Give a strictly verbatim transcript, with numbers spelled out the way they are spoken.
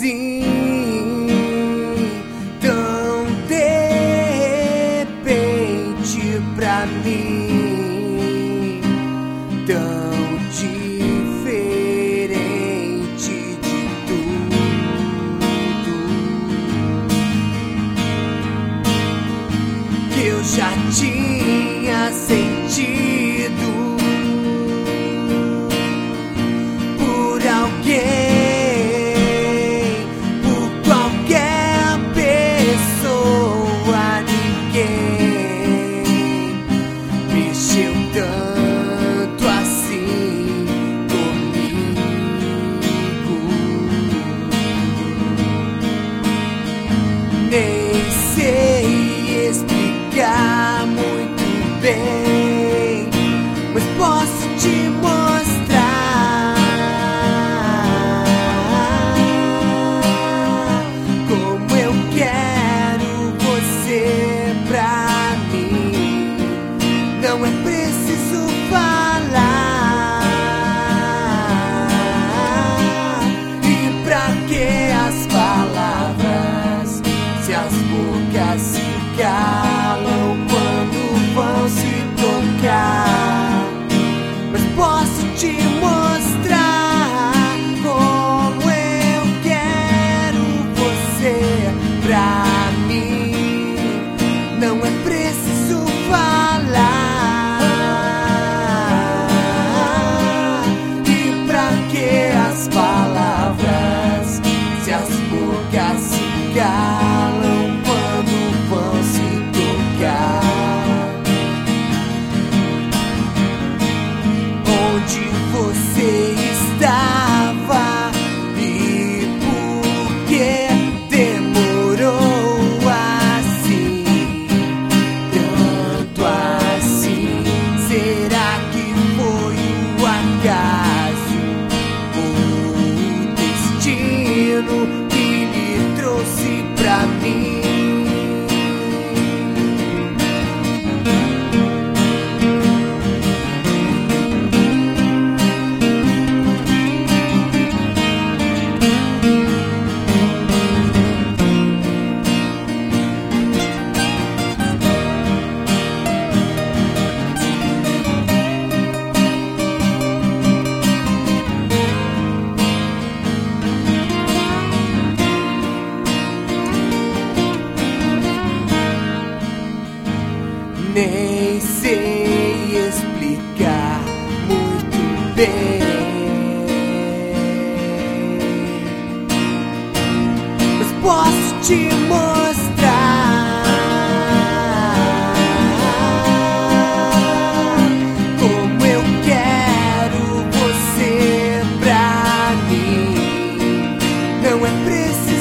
assim, tão de repente pra mim, tão diferente de tudo que eu já tinha sentido por alguém, por qualquer pessoa. Ninguém mexeu tanto assim comigo. Nem sei explicar muito bem, mas posso te mostrar como eu quero você pra mim. Não é preciso falar. E pra que as palavras, se as bocas se calam quando vão se tocar? Mas posso te mostrar como eu quero você pra mim. Não é preciso falar. E pra que as palavras, se as bocas se calam quando vão se tocar? Onde você estava e por que demorou assim, tanto assim? Será que foi o acaso ou o destino que me trouxe pra mim? Nem sei explicar muito bem, mas posso te mostrar como eu quero você pra mim. Não é preciso